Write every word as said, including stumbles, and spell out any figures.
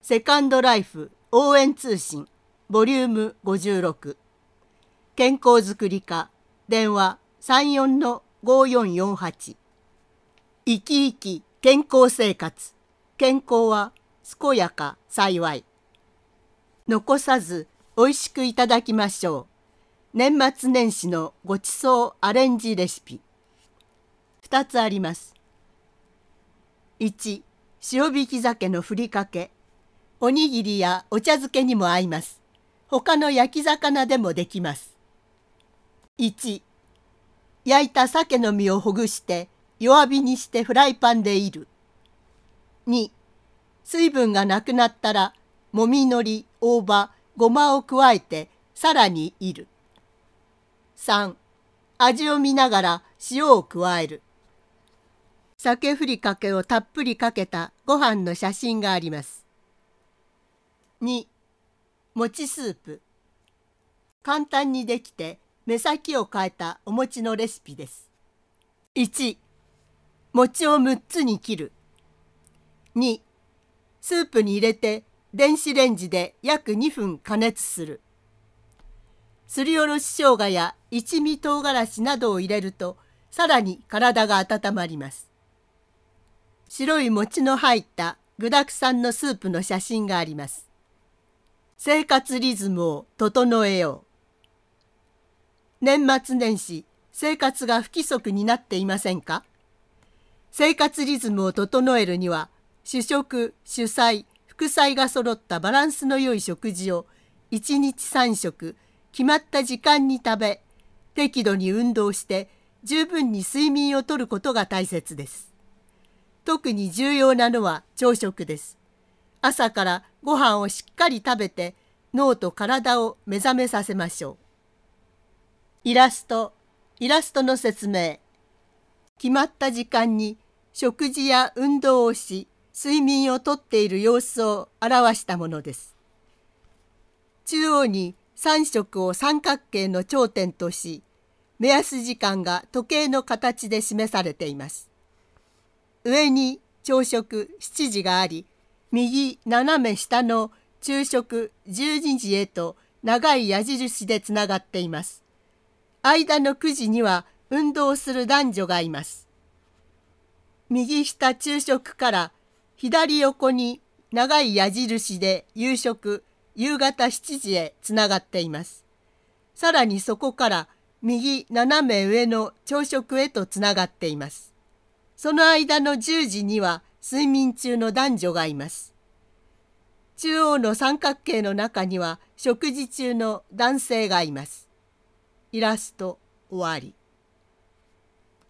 セカンドライフ応援通信ボリュームごじゅうろく健康づくり課電話 さんよんのごよんよんはち 生き生き健康生活健康は健やか幸い残さずおいしくいただきましょう。年末年始のごちそうアレンジレシピふたつあります。いち塩引き鮭のふりかけおにぎりやお茶漬けにも合います。他の焼き魚でもできます。いち焼いた鮭の身をほぐして弱火にしてフライパンで煎る。に水分がなくなったらもみのり、大葉、ごまを加えてさらに煎る。さん味を見ながら塩を加える。鮭ふりかけをたっぷりかけたご飯の写真があります。に餅スープ簡単にできて目先を変えたお餅のレシピです。いち餅をむっつに切る。にスープに入れて電子レンジで約にふん加熱する。すりおろし生姜や一味唐辛子などを入れるとさらに体が温まります。白い餅の入った具だくさんのスープの写真があります。生活リズムを整えよう。年末年始、生活が不規則になっていませんか？生活リズムを整えるには、主食、主菜、副菜が揃ったバランスの良い食事をいちにちさんしょく決まった時間に食べ、適度に運動して十分に睡眠をとることが大切です。特に重要なのは朝食です。朝からご飯をしっかり食べて脳と体を目覚めさせましょう。イラスト、イラストの説明。決まった時間に食事や運動をし、睡眠をとっている様子を表したものです。中央にさんしょくを三角形の頂点とし、目安時間が時計の形で示されています。上に朝食しちじがあり、右斜め下の昼食じゅうにじへと長い矢印でつながっています。間のくじには運動する男女がいます。右下昼食から左横に長い矢印で夕食夕方しちじへつながっています。さらにそこから右斜め上の朝食へとつながっています。その間のじゅうじには睡眠中の男女がいます。中央の三角形の中には食事中の男性がいます。イラスト終わり。